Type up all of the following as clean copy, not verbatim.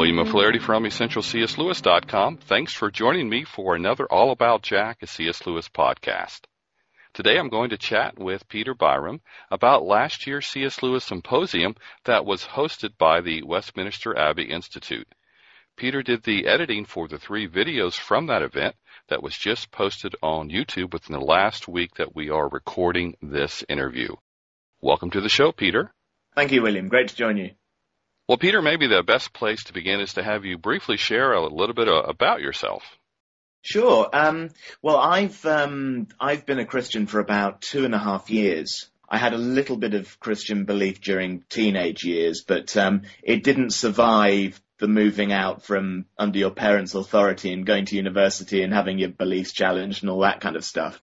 William O'Flaherty from EssentialCSLewis.com. Thanks for joining me for another All About Jack, a C.S. Lewis podcast. Today I'm going to chat with Peter Byrum about last year's C.S. Lewis Symposium that was hosted by the Westminster Abbey Institute. Peter did the editing for the 3 videos from that event that was just posted on YouTube within the last week that we are recording this interview. Welcome to the show, Peter. Thank you, William. Great to join you. Well, Peter, maybe the best place to begin is to have you briefly share a little bit about yourself. Sure. Well, I've been a Christian for about 2.5 years. I had a little bit of Christian belief during teenage years, but it didn't survive the moving out from under your parents' authority and going to university and having your beliefs challenged and all that kind of stuff.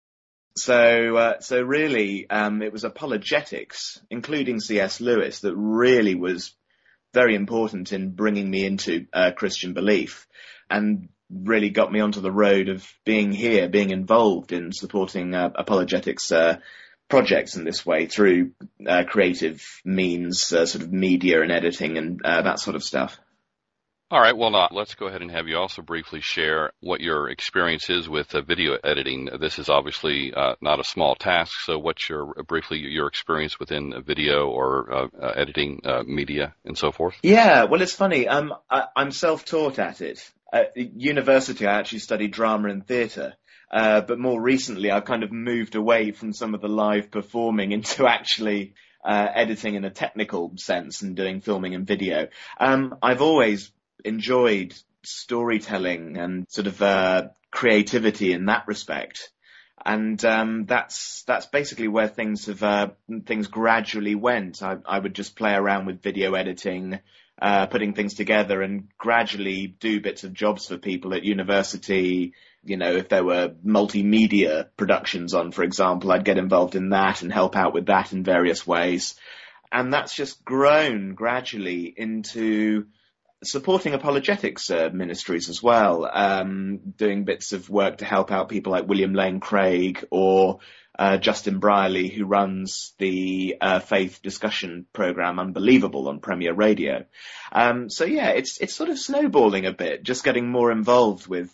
So really, it was apologetics, including C.S. Lewis, that really was very important in bringing me into Christian belief and really got me onto the road of being involved in supporting apologetics projects in this way through creative means, sort of media and editing and that sort of stuff. All right, well, let's go ahead and have you also briefly share what your experience is with video editing. This is obviously not a small task, so what's briefly your experience within video or editing media and so forth? Yeah, well, it's funny. I'm self-taught at it. At university, I actually studied drama and theatre, but more recently, I've kind of moved away from some of the live performing into actually editing in a technical sense and doing filming and video. I've always enjoyed storytelling and sort of creativity in that respect, and that's basically where things gradually went. I would just play around with video editing, putting things together, and gradually do bits of jobs for people at university. You know, if there were multimedia productions on, for example, I'd get involved in that and help out with that in various ways, and that's just grown gradually into supporting apologetics ministries as well, doing bits of work to help out people like William Lane Craig or Justin Brierley, who runs the faith discussion program Unbelievable on Premier Radio. So yeah, it's sort of snowballing a bit, just getting more involved with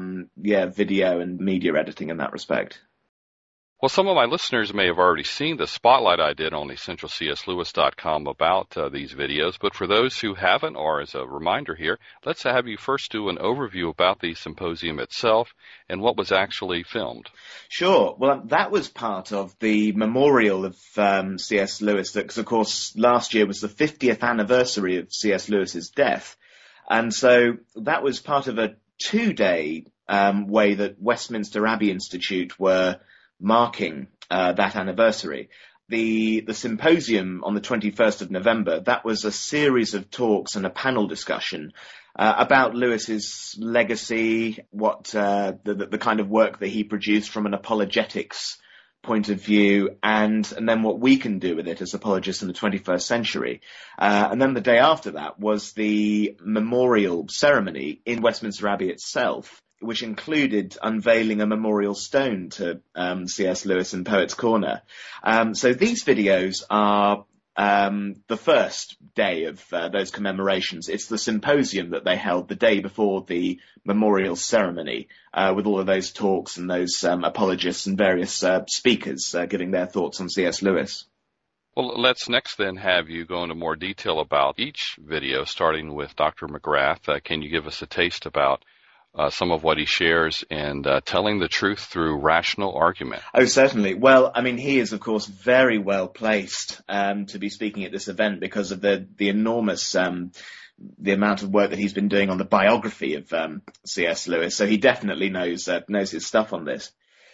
video and media editing in that respect. Well, some of my listeners may have already seen the spotlight I did on EssentialCSLewis.com about these videos, but for those who haven't, or as a reminder here, let's have you first do an overview about the symposium itself and what was actually filmed. Sure. Well, that was part of the memorial of C.S. Lewis, because, of course, last year was the 50th anniversary of C.S. Lewis's death, and so that was part of a 2-day way that Westminster Abbey Institute were marking that anniversary. The symposium on the 21st of November, that was a series of talks and a panel discussion about Lewis's legacy, what the kind of work that he produced from an apologetics point of view, and then what we can do with it as apologists in the 21st century. And then the day after that was the memorial ceremony in Westminster Abbey itself, which included unveiling a memorial stone to C.S. Lewis in Poets' Corner. So these videos are the first day of those commemorations. It's the symposium that they held the day before the memorial ceremony, with all of those talks and those apologists and various speakers giving their thoughts on C.S. Lewis. Well, let's next then have you go into more detail about each video, starting with Dr. McGrath. Can you give us a taste about some of what he shares and telling the truth through rational argument? Oh, certainly. Well, I mean, he is, of course, very well placed to be speaking at this event because of the enormous the amount of work that he's been doing on the biography of C.S. Lewis. So he definitely knows his stuff on this.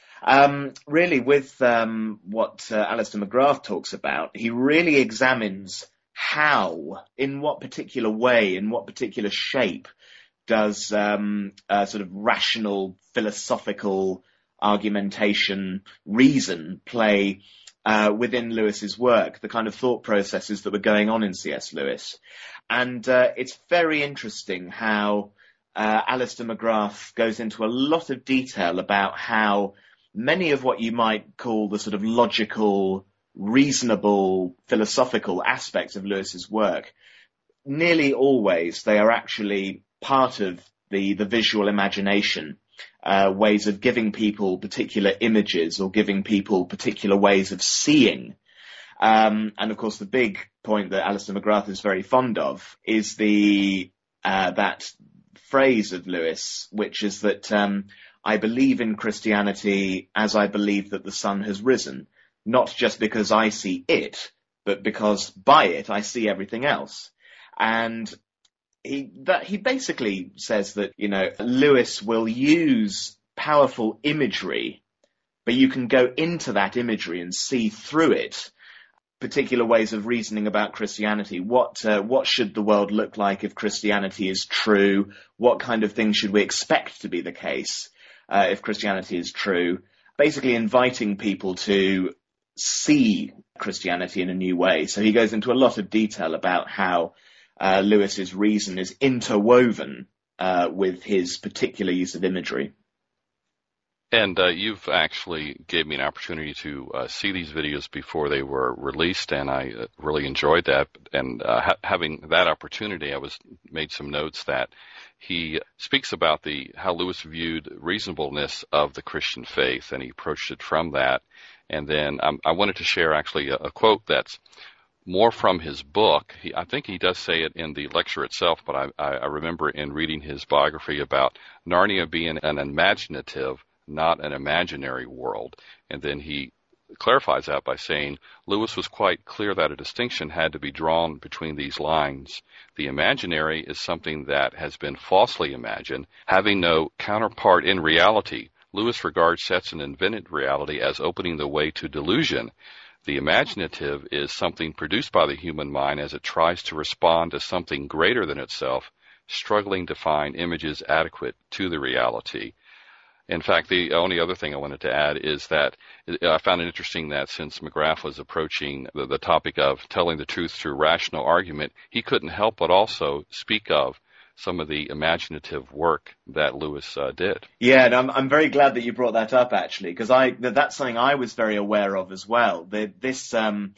Really, with what Alistair McGrath talks about, he really examines how, in what particular way, in what particular shape, does sort of rational, philosophical argumentation, reason play within Lewis's work, the kind of thought processes that were going on in C.S. Lewis. And it's very interesting how Alistair McGrath goes into a lot of detail about how many of what you might call the sort of logical, reasonable, philosophical aspects of Lewis's work nearly always they are actually part of the visual imagination, ways of giving people particular images or giving people particular ways of seeing. And of course, the big point that Alister McGrath is very fond of is that phrase of Lewis, which is that I believe in Christianity as I believe that the sun has risen, not just because I see it, but because by it I see everything else. And he basically says that, Lewis will use powerful imagery, but you can go into that imagery and see through it particular ways of reasoning about Christianity. What should the world look like if Christianity is true? What kind of things should we expect to be the case if Christianity is true? Basically inviting people to see Christianity in a new way. So he goes into a lot of detail about how Lewis's reason is interwoven with his particular use of imagery. And you've actually gave me an opportunity to see these videos before they were released, and I really enjoyed that. And having that opportunity, I made some notes that he speaks about how Lewis viewed reasonableness of the Christian faith, and he approached it from that. And then I wanted to share actually a quote that's more from his book. I think he does say it in the lecture itself, but I remember in reading his biography about Narnia being an imaginative, not an imaginary world. And then he clarifies that by saying Lewis was quite clear that a distinction had to be drawn between these lines. The imaginary is something that has been falsely imagined, having no counterpart in reality. Lewis regards such an invented reality as opening the way to delusion. The imaginative is something produced by the human mind as it tries to respond to something greater than itself, struggling to find images adequate to the reality. In fact, the only other thing I wanted to add is that I found it interesting that since McGrath was approaching the topic of telling the truth through rational argument, he couldn't help but also speak of some of the imaginative work that Lewis did. Yeah, and I'm very glad that you brought that up, actually, because that's something I was very aware of as well. This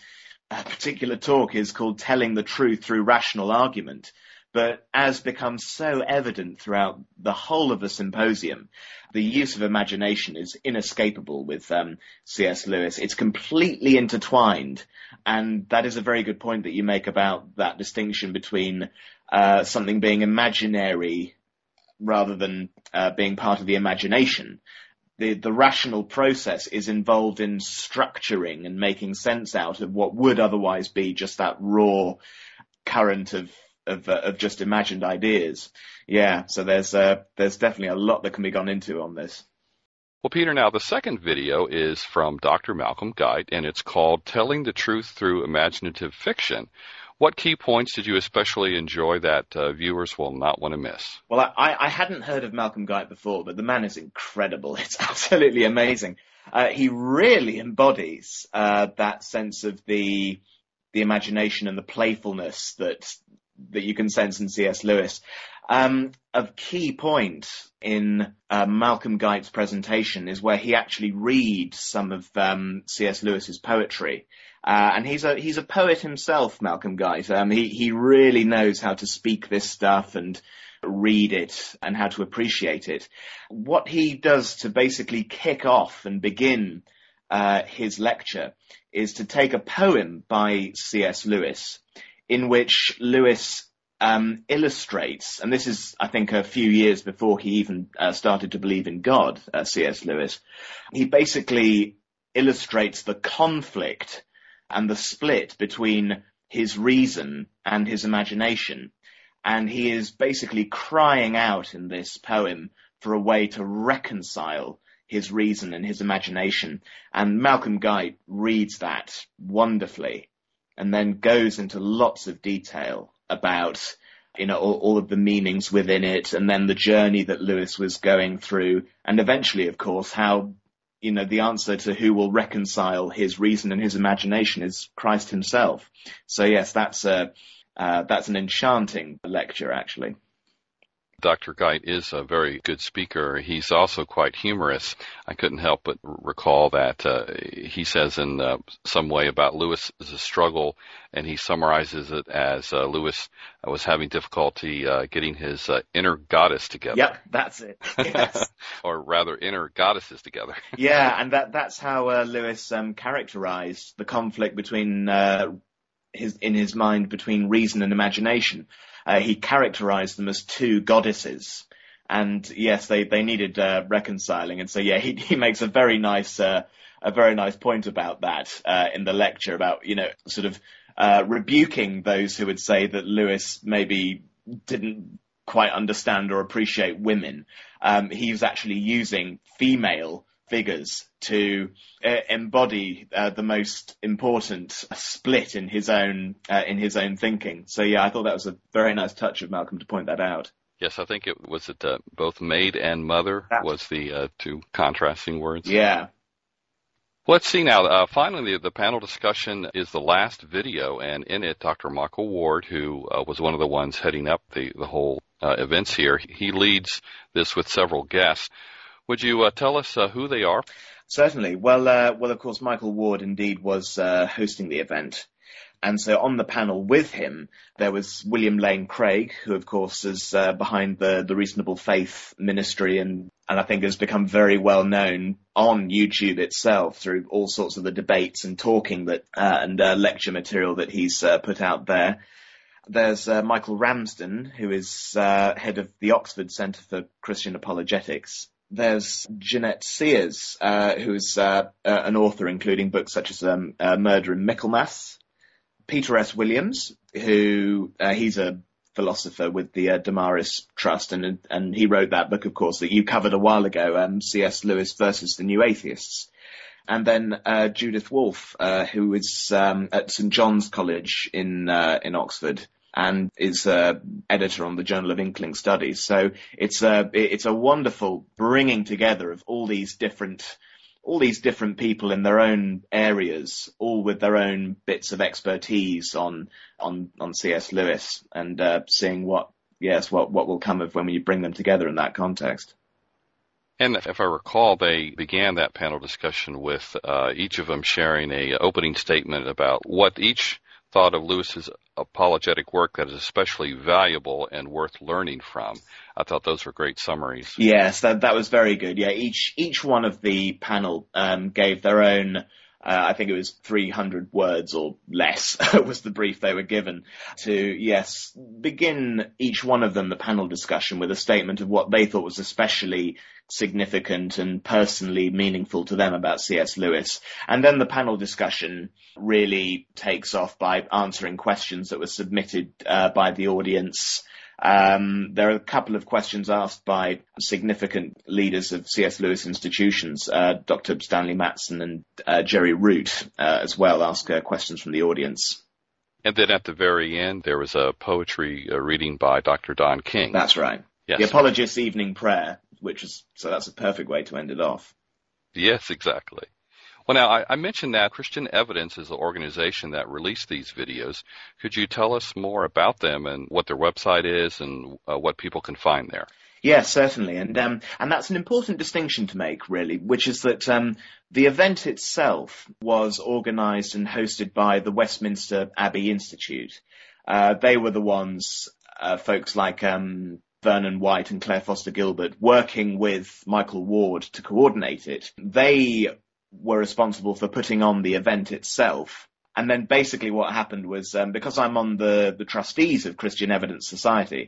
particular talk is called Telling the Truth Through Rational Argument. But as becomes so evident throughout the whole of the symposium, the use of imagination is inescapable with C.S. Lewis. It's completely intertwined, and that is a very good point that you make about that distinction between something being imaginary rather than being part of the imagination. The rational process is involved in structuring and making sense out of what would otherwise be just that raw current of just imagined ideas. Yeah, so there's definitely a lot that can be gone into on this. Well, Peter, now the second video is from Dr. Malcolm Guite, and it's called Telling the Truth Through Imaginative Fiction. What key points did you especially enjoy that viewers will not want to miss? Well, I hadn't heard of Malcolm Guite before, but the man is incredible. It's absolutely amazing. He really embodies that sense of the imagination and the playfulness that you can sense in C.S. Lewis. A key point in Malcolm Guite's presentation is where he actually reads some of C.S. Lewis's poetry. And he's a poet himself, Malcolm Guite. He really knows how to speak this stuff and read it and how to appreciate it. What he does to basically kick off and begin his lecture is to take a poem by C.S. Lewis in which Lewis illustrates, and this is, I think, a few years before he even started to believe in God, C.S. Lewis. He basically illustrates the conflict and the split between his reason and his imagination. And he is basically crying out in this poem for a way to reconcile his reason and his imagination. And Malcolm Guite reads that wonderfully and then goes into lots of detail about, all of the meanings within it, and then the journey that Lewis was going through, and eventually, of course, how, the answer to who will reconcile his reason and his imagination is Christ himself. So yes, that's an enchanting lecture, actually. Dr. Geit is a very good speaker. He's also quite humorous. I couldn't help but recall that he says in some way about Lewis's struggle, and he summarizes it as Lewis was having difficulty getting his inner goddess together. Yep, that's it. Yes. Or rather, inner goddesses together. Yeah, and that's how Lewis characterized the conflict between in his mind between reason and imagination. He characterized them as two goddesses, and yes, they needed reconciling. And so yeah, he makes a very nice point about that in the lecture, about sort of rebuking those who would say that Lewis maybe didn't quite understand or appreciate women. He was actually using female figures to embody the most important split in his own thinking. So yeah, I thought that was a very nice touch of Malcolm to point that out. Yes, I think it was both maid and mother was the two contrasting words. Yeah. Let's see now. Finally, the panel discussion is the last video, and in it, Dr. Michael Ward, who was one of the ones heading up the whole events here, he leads this with several guests. Would you tell us who they are? Certainly. Well, of course, Michael Ward indeed was hosting the event. And so on the panel with him, there was William Lane Craig, who, of course, is behind the Reasonable Faith ministry and I think has become very well known on YouTube itself through all sorts of the debates and talking and lecture material that he's put out there. There's Michael Ramsden, who is head of the Oxford Centre for Christian Apologetics. There's Jeanette Sears, who's an author, including books such as Murder in Michaelmas. Peter S. Williams, who he's a philosopher with the Damaris Trust, and he wrote that book, of course, that you covered a while ago, C.S. Lewis versus the New Atheists. And then Judith Wolfe, who is at St. John's College in Oxford, and is editor on the Journal of Inkling Studies. So it's a wonderful bringing together of all these different people in their own areas, all with their own bits of expertise on C.S. Lewis, and seeing what will come of when you bring them together in that context. And if I recall, they began that panel discussion with each of them sharing a opening statement about what each thought of Lewis's apologetic work that is especially valuable and worth learning from. I thought those were great summaries. Yes, that was very good. Yeah, each one of the panel gave their own, I think it was 300 words or less was the brief they were given to, begin each one of them, the panel discussion, with a statement of what they thought was especially significant and personally meaningful to them about C.S. Lewis. And then the panel discussion really takes off by answering questions that were submitted by the audience. There are a couple of questions asked by significant leaders of C.S. Lewis institutions. Dr. Stanley Matson and Jerry Root as well ask questions from the audience. And then at the very end, there was a poetry reading by Dr. Don King. That's right. Yes. The Apologist's Evening Prayer, so that's a perfect way to end it off. Yes, exactly. Well, now, I mentioned that Christian Evidence is the organization that released these videos. Could you tell us more about them and what their website is and what people can find there? Yes, certainly. And that's an important distinction to make, really, which is that the event itself was organized and hosted by the Westminster Abbey Institute. They were the ones, folks like Vernon White and Claire Foster Gilbert, working with Michael Ward to coordinate it. They were responsible for putting on the event itself. And then basically what happened was, because I'm on the trustees of Christian Evidence Society,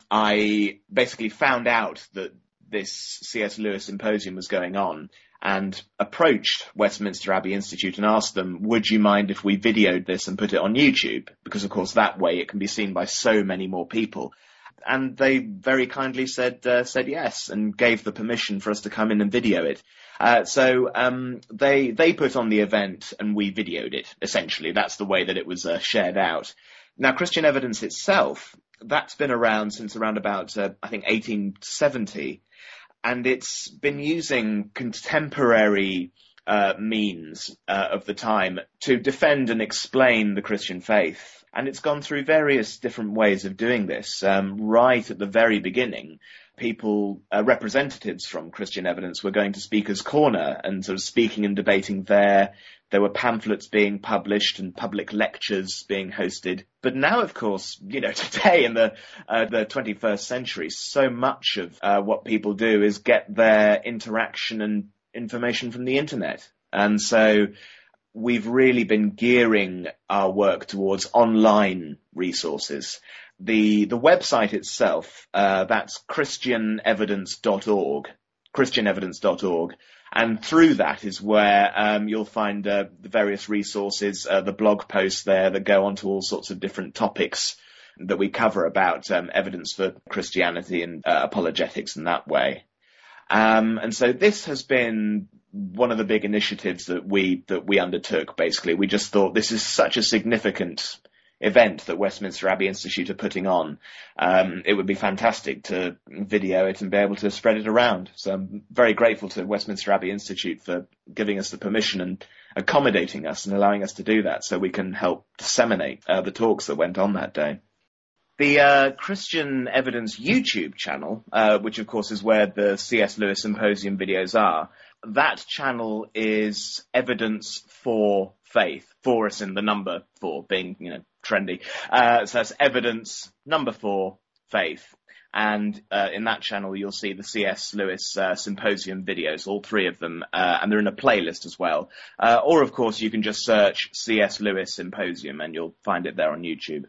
I basically found out that this C.S. Lewis symposium was going on and approached Westminster Abbey Institute and asked them, would you mind if we videoed this and put it on YouTube? Because, of course, that way it can be seen by so many more people. And they very kindly said yes and gave the permission for us to come in and video it. So they put on the event and we videoed it, essentially. That's the way that it was shared out. Now, Christian Evidence itself, that's been around since around about, I think, 1870. And it's been using contemporary means of the time to defend and explain the Christian faith. And it's gone through various different ways of doing this. Right at the very beginning, representatives from Christian Evidence were going to Speaker's Corner and sort of speaking and debating there. There were pamphlets being published and public lectures being hosted. But now, of course, today in the 21st century, so much of what people do is get their interaction and information from the internet. And so we've really been gearing our work towards online resources. The website itself, that's christianevidence.org, and through that is where you'll find the various resources, the blog posts there that go on to all sorts of different topics that we cover about evidence for Christianity and apologetics in that way. And so this has been one of the big initiatives that we undertook, basically. We just thought this is such a significant event that Westminster Abbey Institute are putting on. It would be fantastic to video it and be able to spread it around. So I'm very grateful to Westminster Abbey Institute for giving us the permission and accommodating us and allowing us to do that so we can help disseminate the talks that went on that day. The Christian Evidence YouTube channel, which of course is where the C.S. Lewis Symposium videos are, that channel is Evidence for Faith. For us in the number 4 being, trendy. So that's Evidence number 4 Faith. And in that channel you'll see the C.S. Lewis Symposium videos, all 3 of them, and they're in a playlist as well. Or of course you can just search C.S. Lewis Symposium and you'll find it there on YouTube.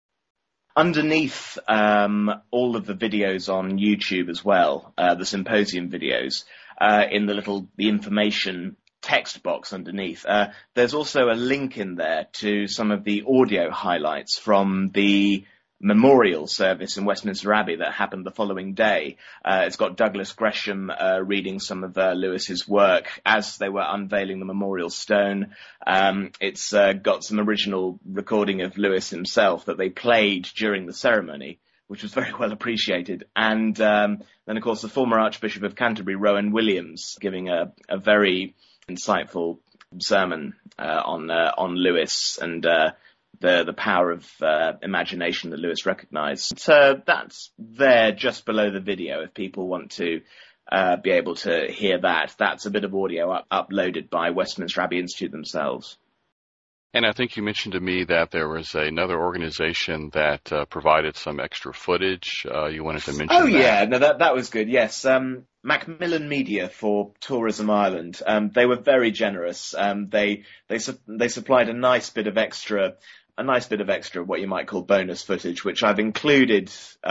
Underneath all of the videos on YouTube as well, the symposium videos, in the information text box underneath, there's also a link in there to some of the audio highlights from the memorial service in Westminster Abbey that happened the following day. It's got Douglas Gresham reading some of Lewis's work as they were unveiling the memorial stone. It's got some original recording of Lewis himself that they played during the ceremony, which was very well appreciated. And then, of course, the former Archbishop of Canterbury, Rowan Williams, giving a very insightful sermon on Lewis and the power of imagination that Lewis recognised. So that's there just below the video if people want to be able to hear that. That's a bit of audio uploaded by Westminster Abbey Institute themselves. And I think you mentioned to me that there was another organization that provided some extra footage. You wanted to mention that. Oh, yeah. No, that was good. Yes. Macmillan Media for Tourism Ireland. They were very generous. They supplied a nice bit of extra, what you might call bonus footage, which I've included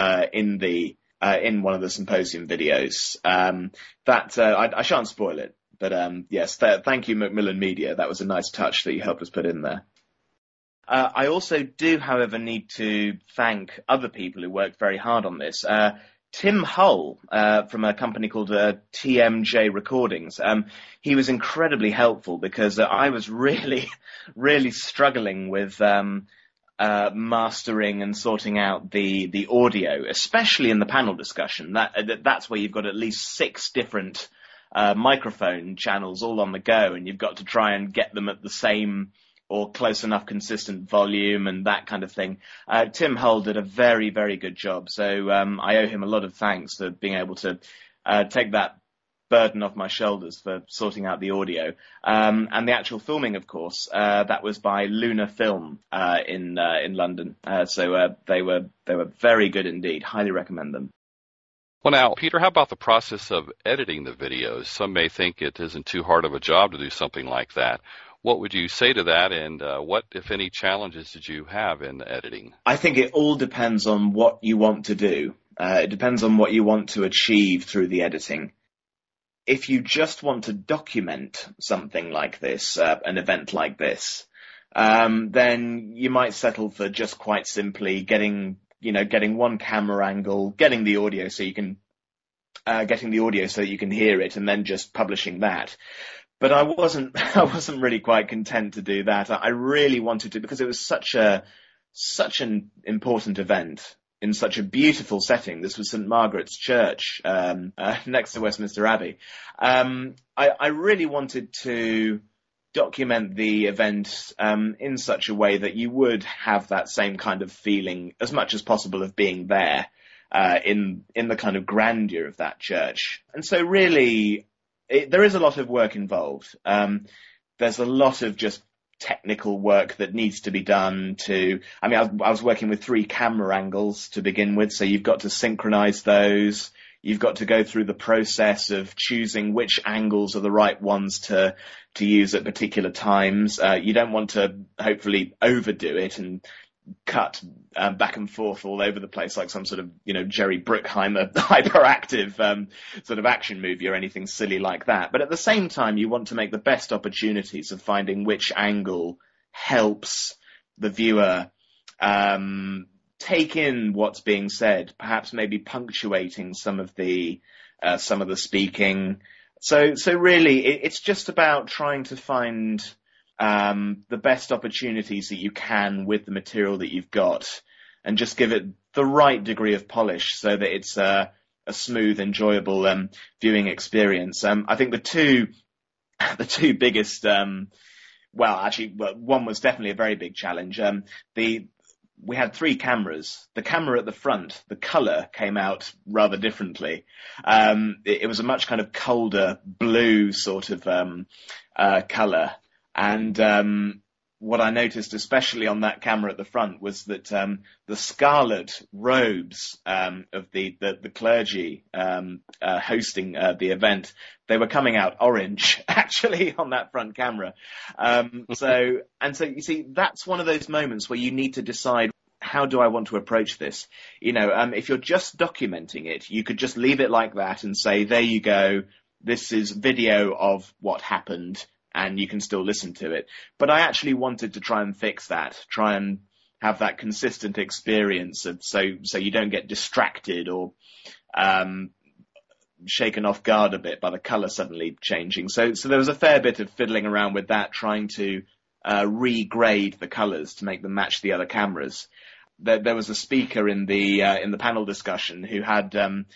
in one of the symposium videos. I shan't spoil it. But yes, thank you, Macmillan Media. That was a nice touch that you helped us put in there. I also do, however, need to thank other people who worked very hard on this. Tim Hull, from a company called TMJ Recordings, he was incredibly helpful because I was really, really struggling with mastering and sorting out the audio, especially in the panel discussion. That's where you've got at least 6 different microphone channels all on the go, and you've got to try and get them at the same or close enough consistent volume and that kind of thing. Tim Hull did a very, very good job, so I owe him a lot of thanks for being able to take that burden off my shoulders for sorting out the audio. And the actual filming, of course, that was by Luna Film in London. So they were very good indeed. Highly recommend them. Well, now, Peter, how about the process of editing the videos? Some may think it isn't too hard of a job to do something like that. What would you say to that, and what, if any, challenges did you have in editing? I think it all depends on what you want to do. It depends on what you want to achieve through the editing. If you just want to document something like this, an event like this, then you might settle for just quite simply getting one camera angle, getting the audio so you can hear it, and then just publishing that. But I wasn't really quite content to do that. I really wanted to, because it was such an important event in such a beautiful setting. This was St. Margaret's Church, next to Westminster Abbey. I really wanted to document the event in such a way that you would have that same kind of feeling as much as possible of being there in the kind of grandeur of that church. And so really, there is a lot of work involved. There's a lot of just technical work that needs to be done I was working with 3 camera angles to begin with, so you've got to synchronize those. You've got to go through the process of choosing which angles are the right ones to use at particular times. You don't want to hopefully overdo it and cut back and forth all over the place like some sort of, Jerry Bruckheimer hyperactive sort of action movie or anything silly like that. But at the same time, you want to make the best opportunities of finding which angle helps the viewer take in what's being said, perhaps maybe punctuating some of the speaking. So really, it's just about trying to find the best opportunities that you can with the material that you've got, and just give it the right degree of polish so that it's a smooth, enjoyable viewing experience. I think the two biggest, one was definitely a very big challenge. We had 3 cameras. The camera at the front, the colour came out rather differently. It was a much kind of colder blue sort of colour. And what I noticed, especially on that camera at the front, was that the scarlet robes of the clergy hosting the event, they were coming out orange, actually, on that front camera. So you see, that's one of those moments where you need to decide, how do I want to approach this? If you're just documenting it, you could just leave it like that and say, there you go, this is video of what happened, and you can still listen to it. But I actually wanted to try and fix that, try and have that consistent experience of, so you don't get distracted or shaken off guard a bit by the colour suddenly changing. So there was a fair bit of fiddling around with that, trying to regrade the colours to make them match the other cameras. There was a speaker in the panel discussion who had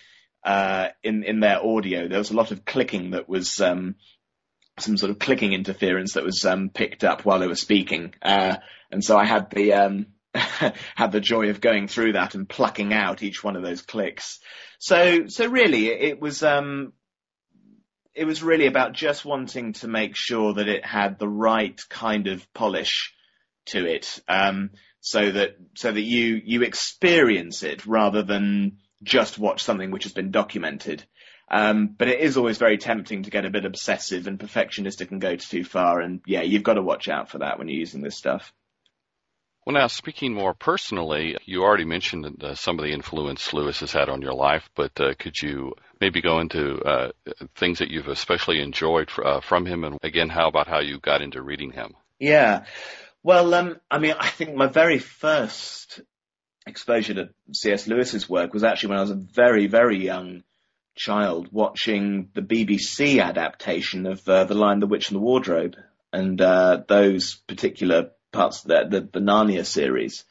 in their audio, there was a lot of clicking that was some sort of clicking interference that was picked up while they were speaking, and so I had the had the joy of going through that and plucking out each one of those clicks. So really, it was really about just wanting to make sure that it had the right kind of polish to it, so that you experience it rather than just watch something which has been documented. But it is always very tempting to get a bit obsessive and perfectionistic and go too far. And yeah, you've got to watch out for that when you're using this stuff. Well, now, speaking more personally, you already mentioned some of the influence Lewis has had on your life, but could you maybe go into things that you've especially enjoyed from him? And again, how about how you got into reading him? Yeah. Well, I think my very first exposure to C.S. Lewis's work was actually when I was a very, very young child, watching the BBC adaptation of The Lion, the Witch and the Wardrobe, and those particular parts of the Narnia series.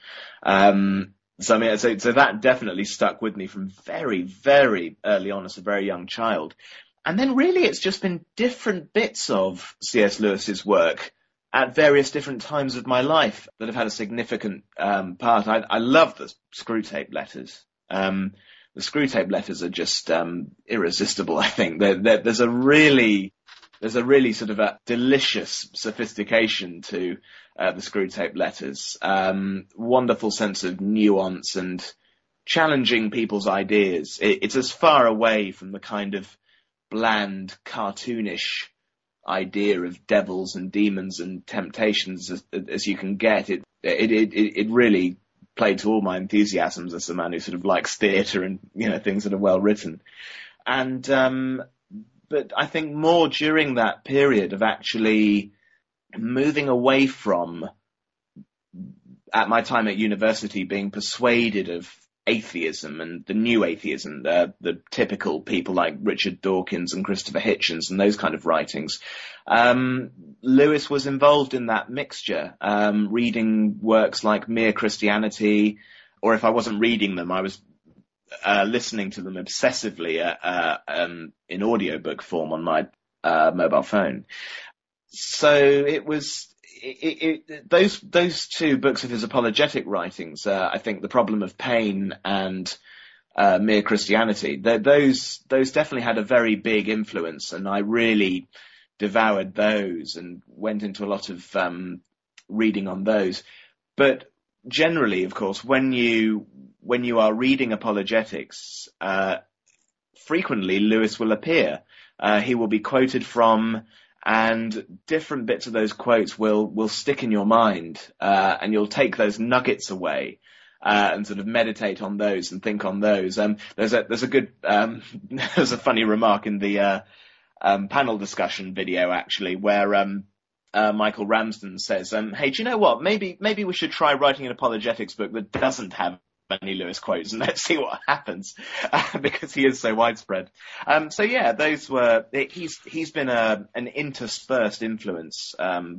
So that definitely stuck with me from very, very early on as a very young child. And then really it's just been different bits of C.S. Lewis's work at various different times of my life that have had a significant part. I love the Screwtape Letters. The Screwtape Letters are just irresistible, I think. There's a really sort of a delicious sophistication to the Screwtape Letters. Wonderful sense of nuance and challenging people's ideas. It's as far away from the kind of bland, cartoonish idea of devils and demons and temptations as you can get. It really played to all my enthusiasms as a man who sort of likes theatre and, things that are well written. And, but I think more during that period of actually moving away from, at my time at university, being persuaded of atheism and the new atheism, the typical people like Richard Dawkins and Christopher Hitchens and those kind of writings. Lewis was involved in that mixture, reading works like Mere Christianity, or if I wasn't reading them, I was listening to them obsessively in audiobook form on my mobile phone. So it was those two books of his apologetic writings. I think The Problem of Pain and Mere Christianity. Those definitely had a very big influence, and I really devoured those and went into a lot of reading on those. But generally, of course, when you are reading apologetics, frequently Lewis will appear. He will be quoted from, and different bits of those quotes will stick in your mind, and you'll take those nuggets away, and sort of meditate on those and think on those. There's a good, there's a funny remark in the, panel discussion video actually, where, Michael Ramsden says, hey, do you know what? Maybe we should try writing an apologetics book that doesn't have any Lewis quotes, and let's see what happens, because he is so widespread. So yeah, those were, he's been an interspersed influence,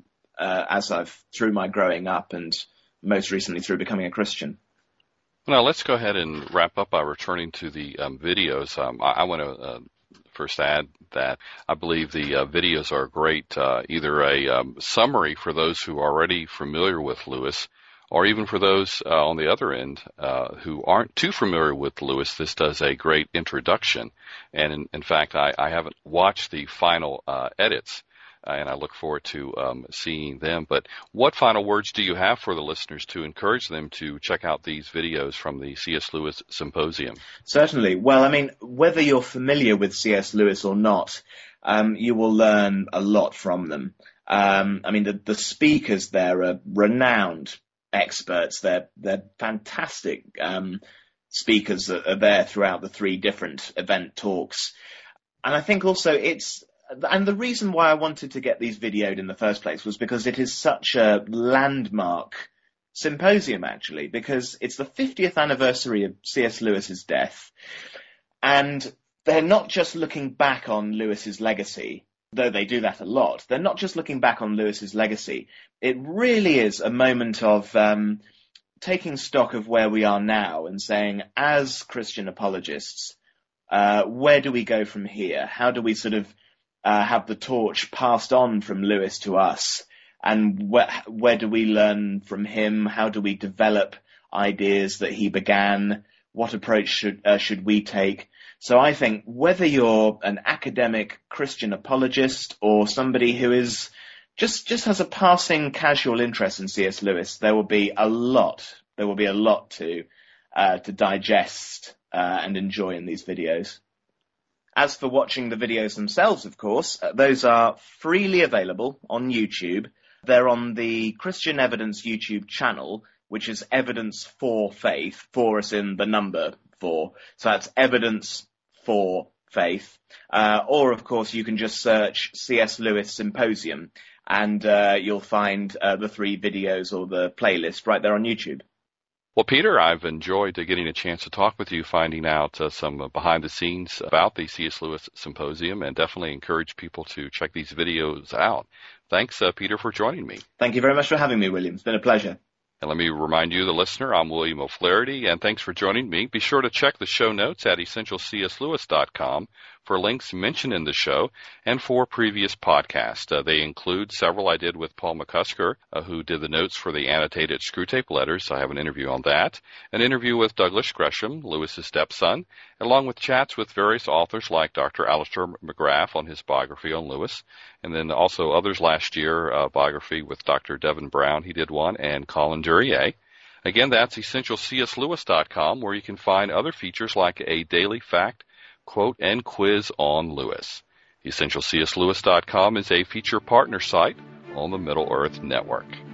as I've, through my growing up and most recently through becoming a Christian. Now let's go ahead and wrap up by returning to the videos. I want to first add that I believe the videos are great, either a summary for those who are already familiar with Lewis, or even for those on the other end who aren't too familiar with Lewis. This does a great introduction. And in fact, I haven't watched the final edits, and I look forward to seeing them. But what final words do you have for the listeners to encourage them to check out these videos from the C.S. Lewis Symposium? Certainly. Well, I mean, whether you're familiar with C.S. Lewis or not, you will learn a lot from them. I mean, the speakers there are renowned experts. They're fantastic speakers that are there throughout the 3 different event talks. And I think also and the reason why I wanted to get these videoed in the first place was because it is such a landmark symposium, actually, because it's the 50th anniversary of C.S. Lewis's death. And they're not just looking back on Lewis's legacy, though they do that a lot. They're not just looking back on Lewis's legacy. It really is a moment of taking stock of where we are now and saying, as Christian apologists, where do we go from here? How do we sort of have the torch passed on from Lewis to us? And where do we learn from him? How do we develop ideas that he began? What approach should we take? So I think whether you're an academic Christian apologist or somebody who is just has a passing casual interest in C.S. Lewis, there will be a lot to digest and enjoy in these videos. As for watching the videos themselves, of course, those are freely available on YouTube. They're on the Christian Evidence YouTube channel, which is Evidence for Faith, for as in the number 4. So that's Evidence for Faith. Or, of course, you can just search C.S. Lewis Symposium, and you'll find the 3 videos or the playlist right there on YouTube. Well, Peter, I've enjoyed getting a chance to talk with you, finding out some behind the scenes about the C.S. Lewis Symposium, and definitely encourage people to check these videos out. Thanks, Peter, for joining me. Thank you very much for having me, William. It's been a pleasure. And let me remind you, the listener, I'm William O'Flaherty, and thanks for joining me. Be sure to check the show notes at EssentialCSLewis.com for links mentioned in the show and for previous podcasts. They include several I did with Paul McCusker, who did the notes for the annotated Screwtape Letters. I have an interview on that. An interview with Douglas Gresham, Lewis's stepson, along with chats with various authors like Dr. Alistair McGrath on his biography on Lewis, and then also others last year, biography with Dr. Devin Brown, he did one, and Colin Duryea. Again, that's EssentialCSLewis.com, where you can find other features like a daily fact, quote, and quiz on Lewis. EssentialCSLewis.com is a feature partner site on the Middle Earth Network.